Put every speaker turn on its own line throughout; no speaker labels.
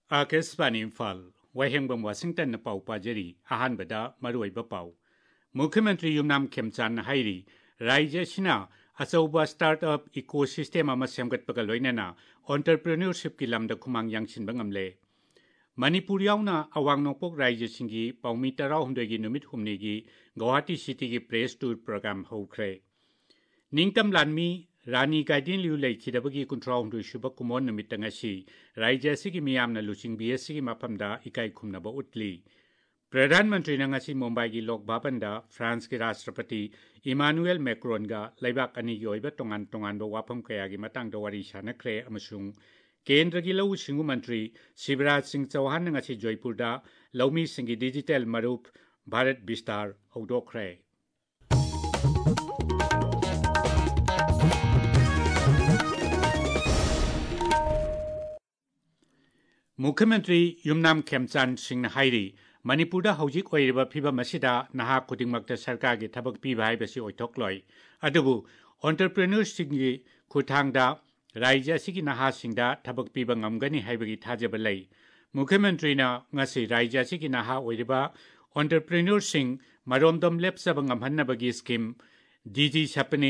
Akashvani Imphal वाहेंबम Washington न पाउ पाजरी अहानबदा मरुइबा पाउ मुख्यमंत्री युमनाम खेमचान हाइरी राज्यसिना अचौबा स्टार्टअप इकोसिस्टम अमा सेमगतपगा लोइनना एंटरप्रेन्योरशिप की लमदा खुमांग यांगसिनबा ngamle मणिपुर यावना अवांग नोंपोक राज्यसिंगी पाउमी 13 गी नुमित हुमनीगी गुवाहाटी सिटी की प्रेस टूर प्रोग्राम हौख्रे निंगतम लानमी रानी गाइडिन लिउ लेखिदबगी 13 सुबह कुमोन नमितंगसी राज्य की मियामना लुचिंग बीएससी की मफमदा इकाई खुमनबा उतली प्रधानमंत्री नंगासी मुंबई की लोक भवनदा फ्रांस के राष्ट्रपति इमानुएल मैक्रोनगा लेबाक अनी की ओइबा तोंगान तोंगानबा वाफम कयागी मतंगदा वारी सानख्रे अमसुंग केंद्र की लौ सिंगु मंत्री शिवराज सिंह चौहान नंगासी जयपुरदा लौमी सिंगी डिजिटल मरुप भारत विस्तार हौदोख्रे मुख्यमंत्री युमनाम खेमचान सिंह हाइरी मणिपुरदा हौजिक ओइरिबा फिबम असिदा नहा खुदिंगमक्ता सरकार की थबक पीबा हाइबसी ओइथोक्लोय अदुबु एंटरप्रेन्योरशिपगी खुथांगदा राज्य असिगी नहासिंगदा थबक पीबा ngamgani हाइबगी थाजबा लै मुख्यमंत्रीना ngasi राज्य असिगी नहा ओइरिबा एंटरप्रेन्योरसिंग मरोमदम लेपसबा ngamhannabagi स्कीम डीजी सपने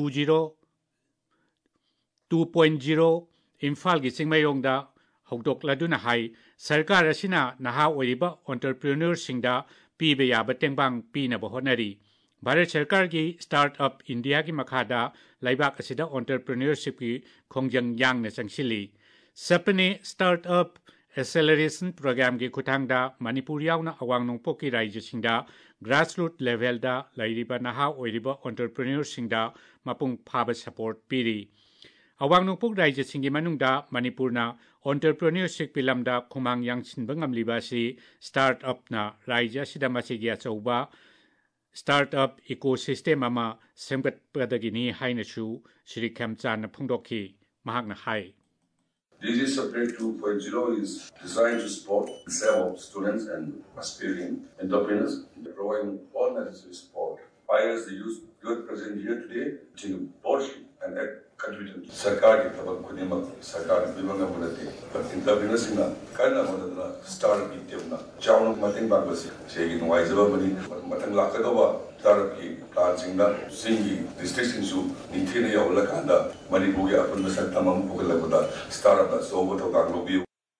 2.0 इम्फाल की चिंगमयोंगदा हौदोक्लादुना हाई सरकार असिना नहा ओइरिबा एंटरप्रेन्योरसिंगदा पीबे याबा टेंगबांग पीनबा होनरी भारत सरकार की स्टार्टअप इंडिया की मखादा लाइबाक असिदा एंटरप्रेन्योरशिप की खोंजंग यांगना चंगसिली सपने स्टार्टअप एक्सेलरेशन प्रोग्राम की खुथांगदा मणिपुर यावना अवांग नोंपोक की राज्यसिंगदा ग्रासरूट लेवलदा लाइरिबा नहा ओइरिबा एंटरप्रेन्योरसिंगदा मपुंग फाबा सपोर्ट पीरी अवांग नोंपोक राज्यसिंगी मनुंगदा मणिपुरना एंटरप्रेन्योरशिप पिलमदा खुमांग यांगसिनबा ngamlibaसी स्टार्टअपना राज्य असिदा मसिगी अचौबा स्टार्टअप इकोसिस्टम अमा सेमगतपदगिनी हाइनसु श्री खेमचान फोंदोखी महागना हाई
DG Separate 2.0 is designed to support the sale of students and aspiring entrepreneurs, providing all necessary support. As the youth present here today, to boldly and contributing to Sarkar की तबक खुदेमा सरकार विभाग में बनते पर entrepreneurs ना करना बनता startup की टीम ना चावनों मतें बागबसी शेगी नुआइज़बा बनी मतंग लाकदोबा startup की प्लान सिंगला सिंगी district सिंगसु नीचे ने यावला कांदा मणिपुर के अपन में संतमम पुगलबदा startup ना सोबो तो कांगलोबी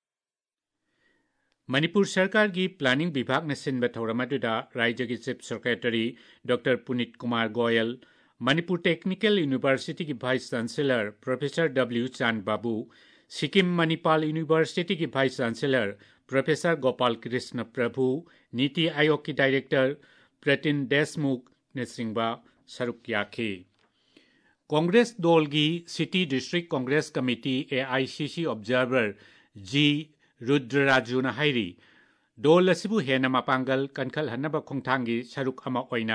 मणिपुर सरकार की प्लानिंग विभाग ने सिनबा थौरमदुदा राज्य की chief secretary doctor Puneet Kumar Goel Manipur technical university की vice chancellor professor W Chand Babu Sikkim Manipal university की vice chancellor professor Gopal Krishna Prabhu NITI Aayog की डायरेक्टर प्रतिन देशमुख ने सिंबा सरुक याखी कांग्रेस दल की city district Congress committee AICC observer G रुद्रराजुना हाइरी दल असिबु हेना मपांगल कनखल हन्नबा खोंथांगी सरुक अमा ओइना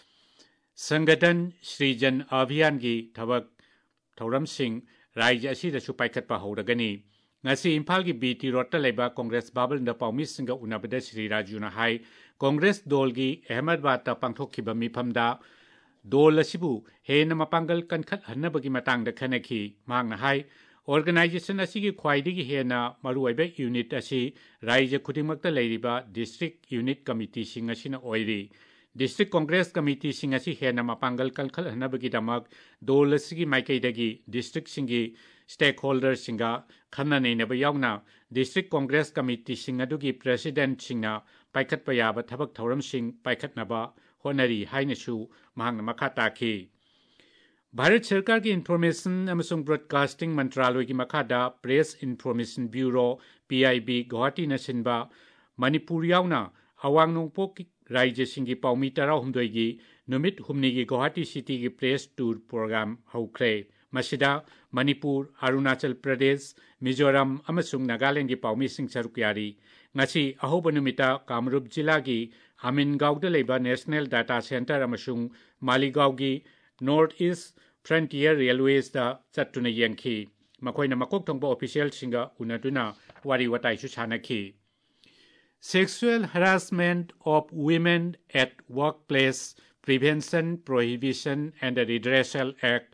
संगठन सृजन अभियान की थबक थौरम सिंह राज्य असिदसु पाइखतपा हौरगनी ngasi इम्फाल की बीटी रोडता लेबा कांग्रेस बाबलदा पाउमिसिंगा उनाबदा श्री राजुना हाई कांग्रेस दल की अहमदाबाद पांथोखिबा मिफमदा दल असिबु हेना मपांगल कनखत हन्नबगी मतांगदा खनखी मांगना हाई ऑर्गेनाइजेशन असिगी ख्वाइदिगी हेना मरुआइबा यूनिट असी राज्य खुदिमक्ता लेरिबा डिस्ट्रिक्ट यूनिट कमिटी सिंग असिना ओइरी डिस्ट्रिक्ट कांग्रेस कमिटी सिंग असी हेना मपांगल कनखल हन्नबगी दमक दल असिगी माइकैदगी डिस्ट्रिक्ट सिंगी स्टेक होल्डर सिंगा खन्ना नैनबा यावना डिस्ट्रिक्ट कांग्रेस कमिटी सिंग अदुगी प्रेसिडेंट सिंगना पाइखतपा याबा थबक थौरम सिंग पाइखतनबा होनरी हाइनसु महांगना मखा ताखी भारत सरकार की इंफॉर्मेशन एवं ब्रॉडकास्टिंग मंत्रालय की मखादा press information bureau PIB Guwahati नसिनबा मणिपुर यावना अवांग नोंपोक राज्य सिंगी पाउमी 13 की नुमित हुमनी की गुवाहाटी सिटी की प्रेस टूर प्रोग्राम हौख्रे मसिदा मणिपुर अरुणाचल प्रदेश मिजोरम अमसुंग नागालैंड की पाउमी सिंग सरुक यारी ngasi ahoba numita कामरूप जिला की हामिनगांवदा लेबा नेशनल डाटा सेंटर अमसुंग मालीगांव की नॉर्थ ईस्ट फ्रंटियर रेलवेज चतुना यंखी मखोइना मकोक थोंबा ऑफिशियल सिंगा उनदुना वारी वताइसु सानखी Sexual Harassment of Women at Workplace Prevention, Prohibition and Redressal Act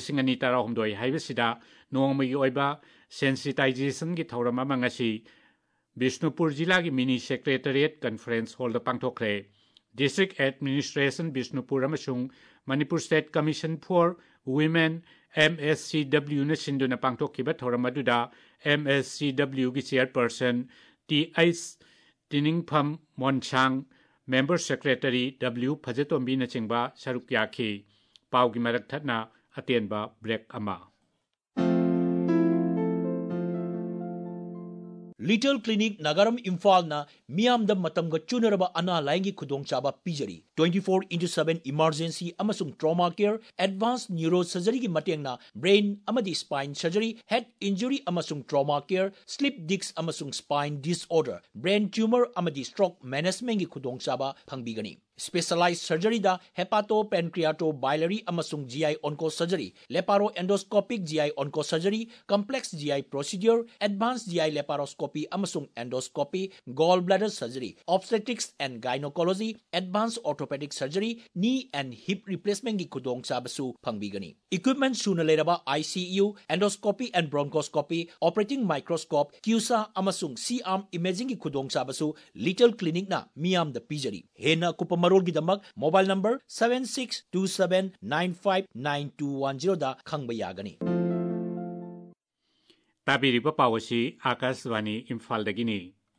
2016 हाइबसिदा नोंगमगी ओइबा सेंसिटाइजेशन की थौरम अमा ngasi बिष्णुपुर जिला की मिनी सेक्रेटरिएट कॉन्फ्रेंस हॉल पांगथोखरे district administration Bishnupur Manipur state commission for women MSCW ने सिंधुना पांगथोखिबा थौरम अदुदा MSCW की चेयरपर्सन TH तिनिंगफम मोनचांग मेंबर सेक्रेटरी W फजेतोंबी न चिंबा सरुक याखी पाव की मरक थतना अतेनबा ब्रेक अमा
लिटिल क्लिनिक नगरम इम्फाल ना मियाम द मतम ग चुनरबा अना लाइंगी खुदोंग चाबा पिजरी 24/7 इमरजेंसी अमसुंग trauma care advance neuro surgery की मटेंग ना ब्रेन अमदी स्पाइन सर्जरी हेड इंजरी अमसुंग ट्रॉमा केयर स्लिप डिस्क अमसुंग स्पाइन डिसऑर्डर ब्रेन ट्यूमर अमदी स्ट्रोक मैनेजमेंट की खुदोंग चाबा फंगबीगनी स्पेशलाइज्ड सर्जरी दा हेपाटो पेनक्रियाटो बाइलरी अमसुंग GI onco surgery laparo endoscopic GI onco surgery complex GI procedure advance GI laparoscopy अमसुंग endoscopy gall bladder surgery obstetrics and gynaecology advance orthopaedic surgery knee and hip replacement की खुदोंग चाबसु फंगबीगनी equipment सुन लेरबा ICU endoscopy and bronchoscopy operating microscope CUSA अमसुंग C-arm imaging की खुदोंग चाबसु लिटिल क्लिनिक ना मियाम द पिजरी हेना कुपम मरोलगिदमक मोबाइल नंबर 7627959210 दा खंगबा यागनी
ताबिरिबा पावसी आकाशवाणी इम्फालदगिनी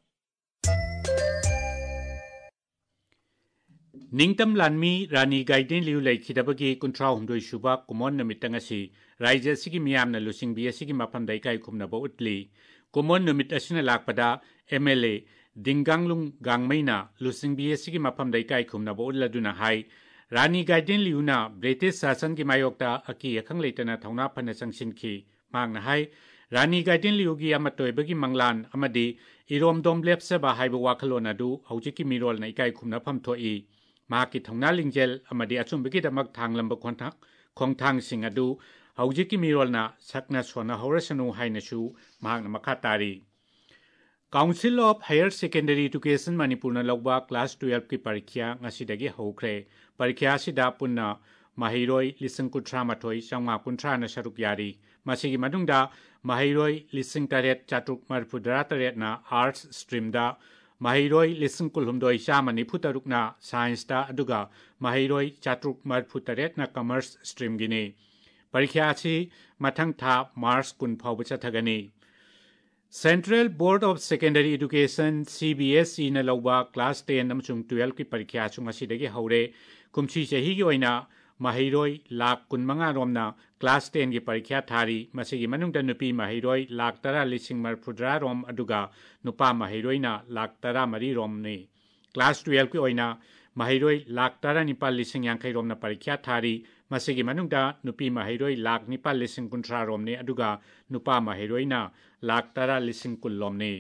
निंगतम लानमी रानी गाइडेन लिउ लेखिदबगी कुंट्रा हुमदोई सुबा कुमोन नमितंग असि राज्य सिगी मियामना लुसिंगबी असिगी मफमदा इकाई खुमनबो उतली कुमोन नमित असिना लाकपदा MLA दिंगांगलुंग गांगमैना लुसिंगबी असिगी मफमदा इकाई खुमनबो उल्लदुना हाई रानी गाइडेन लिउना ब्रिटिश शासन की मायोक्ता अकी अखंग लेतना थौना फना संगसिनखी मांगना हाई रानी गाइडेन लिउगी अमतोयबगी मंगलान अमदी इरोमदोम लेप्सबा हाइबो वाखलोन अदु हौजिकी मिरोलना इकाई खुमनफम थोई माकी थौना लिंजेल अमदी अचुंबगी दमक थांगलंब खोंथांगसिंग अदु हौजिकी मिरोलना सकना सोना हौरसनु हाइनसु मांगना मखा तारी council of higher secondary education मणिपुरना लौबा क्लास 12 की परीक्षा ngasiदगी हौख्रे परीक्षा सिदा पुन्ना माहिरोय लिसिंग कुंट्रा मथोय चांगा कुंट्रा न सरुक यारी मसिगी मदुंगदा माहिरोय लिसिंग तरेट चातुक मरफुदरा तरेटना आर्ट्स स्ट्रीम दा माहिरोय लिसिंग कुलहुमदोय चामनि फुतरुकना साइंस दा अदुगा माहिरोय चातुक मरफुतरेटना कॉमर्स स्ट्रीम गिने परीक्षा असि मथंग था मार्च कुन फावब चथगनी central board of secondary education CBSE न लौबा क्लास 10 अमसुंग 12 की परीक्षा सुंगसिदगी हौरे कुमसी चही की ओइना माहिरोय लाख 15 रोमना क्लास 10 की परीक्षा थारी मसिगी मनुंगदा नुपी माहिरोय लाख 10,000 रोम अदुगा नुपा माहिरोयना लाख 10 रोमने क्लास 12 की ओइना माहिरोय लाख 19,000 रोमना परीक्षा थारी मसिगी मनुंगदा नुपी माहिरोय लाख 9,000 रोमने अदुगा नुपा माहिरोयना लाख 10,000 रोमने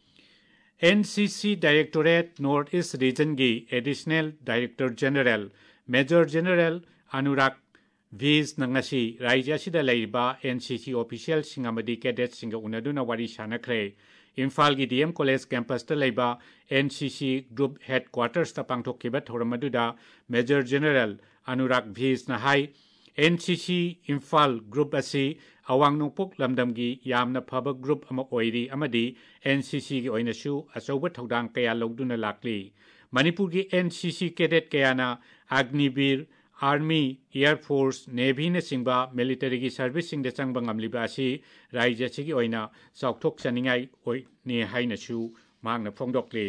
NCC directorate north east region की additional director general major general Anurag Vij नंगसी राज्य असिदा लैबा NCC ऑफिशियल सिंगामदी कैडेट सिंगा उनदुना वारी सानखरे इम्फाल की DM कॉलेज कैंपस ता लैबा NCC ग्रुप हेडक्वार्टर्स ता पांगथोखिबा थौरमदुदा मेजर जनरल अनुराग वीज न हाई NCC इम्फाल ग्रुप असि अवांग नोंपोक लमदमगी यामना फब ग्रुप अमा ओइरी अमदी NCC की ओइनसु अचौब थौदांग कया लौदुना लाकली मणिपुर की NCC कैडेट कयाना अग्निवीर आर्मी एयरफोर्स नेवी ने सिंबा मिलिटरी की सर्विस सिंग दे चंगबा ngamliba asi राज्य सिगी ओइना चौथोक चनिंगाई ओइने हाइनसु मांगना फोंदोकले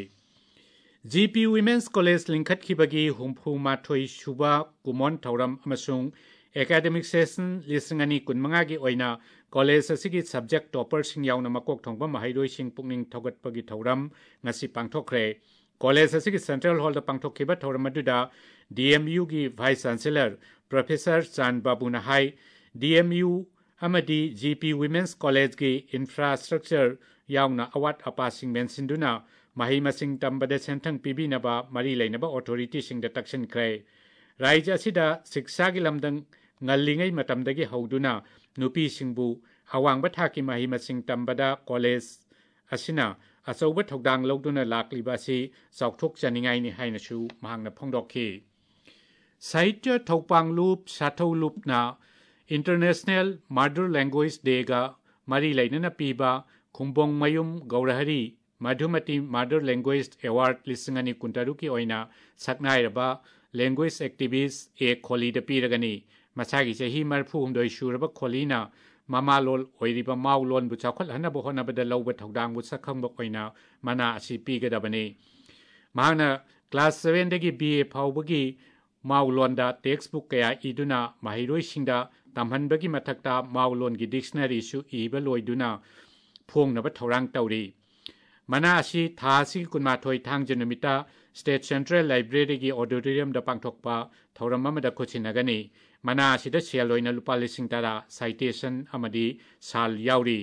GP Women's College लिंखतखिबगी हुमफु माथोय सुबा कुमोन थौरम अमसुंग एकेडमिक सेशन लिसिंगनी कुनमंगा की ओइना कॉलेज असिगी सब्जेक्ट टॉपर सिंग यावना मकोक थोंबा माहिरोय सिंग पुकनिंग थौगतपगी थौरम ngasi पांगथोखरे कॉलेज असिगी सेंट्रल हॉल दा पांगथोखिबा थौरम अदुदा DMU की वाइस चांसलर प्रोफेसर चांद बाबूना हाई DMU अमदी GP Women's College की इंफ्रास्ट्रक्चर यावना अवाट अपासिंग मेंसिंदुना माही मसिंग तंबदे सेंथंग पिबिनबा मरी लेनबा अथॉरिटी सिंग द तक्शन क्रे राज्य असिदा शिक्षा की लमदंग ngalingay matamdagi hauduna nupi singbu awangba thaki mahi masing tambada college asina achauba thodang loduna lakliba si chawthok chaningai ni hainasu mahangna phongdokhi sahitya thopang loop sathau loop na international mother language day ga mari lainana piba khumbong mayum gaurahari Madhumati Mother Language Award Lisingani Kuntaruki Oina Saknairaba Language Activist A Kholi the Piragani Masagi Sahi Marfum do Shuraba Kholina Mamalol Oiriba Maulon Buchakol Hanabohona Bada Loba Togdang would Sakam Oina Mana Asi Pigadabani Mahana Class 7 Degi BA Paubagi Maulonda textbook Kaya Iduna Mahiroi Shinda Tamhanbagi Matakta Maulongi Dictionary Su Iba Loiduna Pong Naba Torang Tauri Mana Asi Thasi Kunmatoi Tang Janumita State Central Library Gi Auditorium da Pangtokpa Thoramamada Kochinagani Mana Asi da Sialoina Lupa Lising Tara Citation Amadi Sal Yauri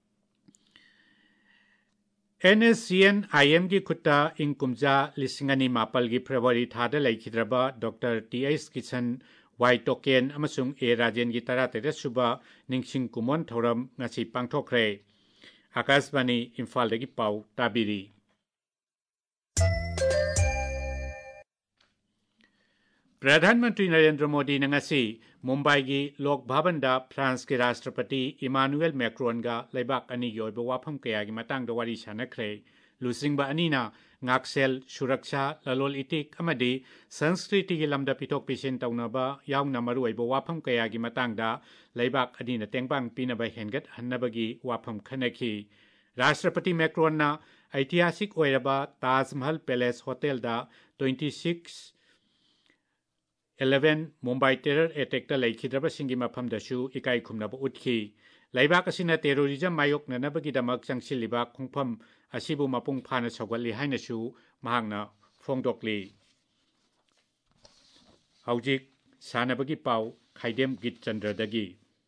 NSCN IM gi Kutta Inkumja Lisingani Mapal gi February Thada Laikhidraba Dr. T.S. Kitchen Y Token Amasung A Rajen gi Tara Tere Suba Ningsing Kumon Thoram Ngasi Pangtokre Akasbani Imphal dagi Pau Tabiri Pradhanmantri Narendra Modi nangasi Mumbai gi Lok Bhavan da France ke Rashtrapati Emmanuel Macron ga Laibak ani gi oiba wafam kaya gi matang da wari sanakre Lusingba anina Ngaksel Suraksha Lalol Itik amadi Sanskriti gi lamda pitok pisin taunaba yauna maru oiba wafam kaya gi matang da Laibak anina tengbang pinaba hengat hannabagi wafam khanaki Rashtrapati Macron na ऐतिहासिक ओइरबा Taj Mahal palace hotel दा 26/11 Mumbai terror attack ता लैखिद्रबा सिंगी मफम दसु इकाई खुमनाबा उठखि लाइबाक असिना terrorism मायोकननाबगी दमक चंगसिलिबा खुंफम असिबु मपुंग फाना सौगलि हाइनसु महांगना फोंदोकलि हौजिक सानबगी पाउ खाइदेम गित चंद्रदगी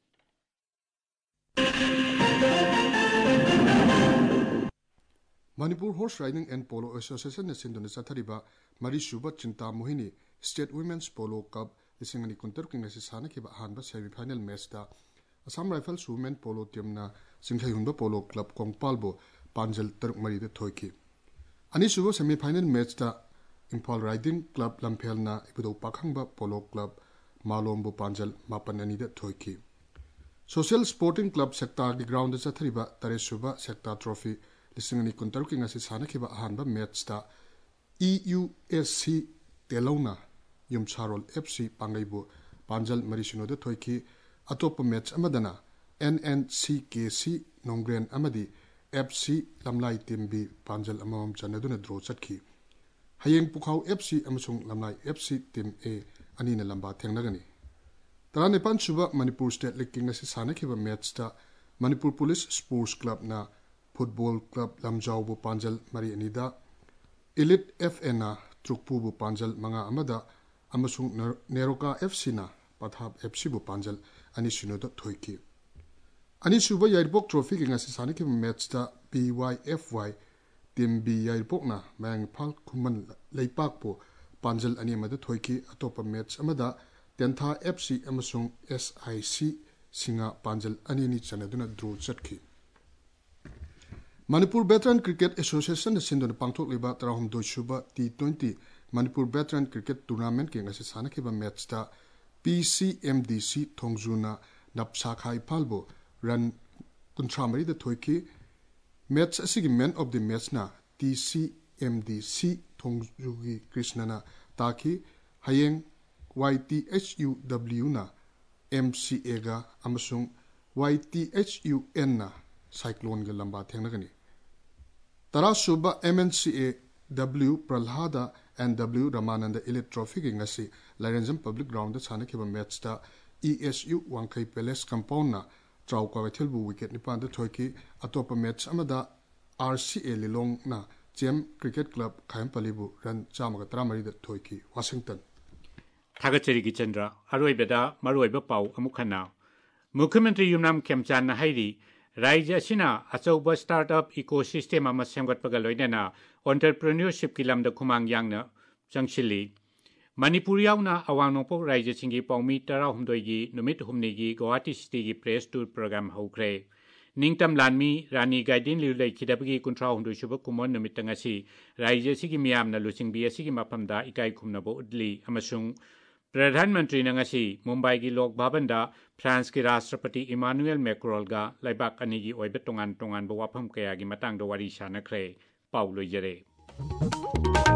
Manipur Horse Riding and Polo Association ne sindone sathariba Mari Suba Chinta Mohini State Women's Polo Cup lisingani kuntar king nasi sana kiba hanba semi final match da Assam Rifles Women Polo team na Singhayunba Polo Club Kongpalbo Panjal Taruk Mari de Thoiki Ani Suba semi final match da Impal Riding Club Lampel na Ibudo Pakhangba Polo Club Malombo Panjal Mapanani de Thoiki Social Sporting Club sector di ground sathariba Tare Suba sector trophy Lisingani kuntar king nasi sana kiba hanba match da EUSC Telona Yumcharol FC Pangaibu Panjal Marishino de Thoiki Atop match Amadana NNCKC Nongren Amadi FC Lamlai Timbi Panjal Amam Chanaduna Draw Chatki Hayeng Pukhau FC Amasung Lamlai FC Team A Anina Lamba Tengnagani Tarane Panchuba Manipur State League King Nasi Sana Kiba match da Manipur Police Sports Club na Football Club Lamjau Bu Panjal Mari Anida Elite FN na Trukpu Bu Panjal Manga Amada Amasung Neroka FC na Pathab FC Bu Panjal Ani Shinoda Thoiki Ani Suba Yaibok Trophy King Nasi Sana Kiba match da BYFY Team B Yaibok na Mang Pal Kuman Leipak Bu Panjal Ani Amada Thoiki Atopa match Amada Tentha FC Amasung SIC Singa Panjal Ani Ni Chanaduna Draw Chatki Manipur Veteran Cricket Association Sindon Pangtok Liba Tarahum Doishuba T20 Manipur Veteran Cricket Tournament King as Sanakiba match da PCMDC Thongjuna Napsakhai Palbo Run Kuntramari the Thoiki match Asigi Man of the match na TCMDC Thongjugi Krishnana Taki Hayeng YTHUW na MCA ga Amasung YTHUN na Cyclone ga lamba thengnagani Tara Suba MNCA W Pralhada and W Ramananda Elite Trophy gi ngasi Larenjam Public Ground da chanakiba match da ESU Wangkai Palace Compound na Trauka Wethelbu wicket nipan da thoiki atopa match amada RCA Lilong na Gem Cricket Club Khaimpalibu ran chamaga tramari da thoiki Washington
Thagachari gi Chandra Aroibeda Maroiba Pau Amukhana Mukhyamantri Yumnam Khemchan na hairi Raija Sina Achauba Startup Ecosystem ama semgatpaga loinana entrepreneurship ki lamda khumang yangna changchili Manipur yauna awangnopo Raija Singi Paumi Tara Humdoi gi Numit Humni gi Guwahati City gi press tour program haukre Ningtam Lanmi Rani Gaidin Liulai Khidabagi Kuntra Humdoi Shuba Kumon Numitangasi Raija Sigi Miyamna Lusingbi Asigi Mapamda Ikai Khumnabo Udli Amasung Pradhanmantri nangasi Mumbai gi Lok Bhavan da France ki Rashtrapati Emmanuel Macron ga Laibak ani gi oiba tongan ba wafam kaya gi matang do wari sanakre पाउ लोइजरे।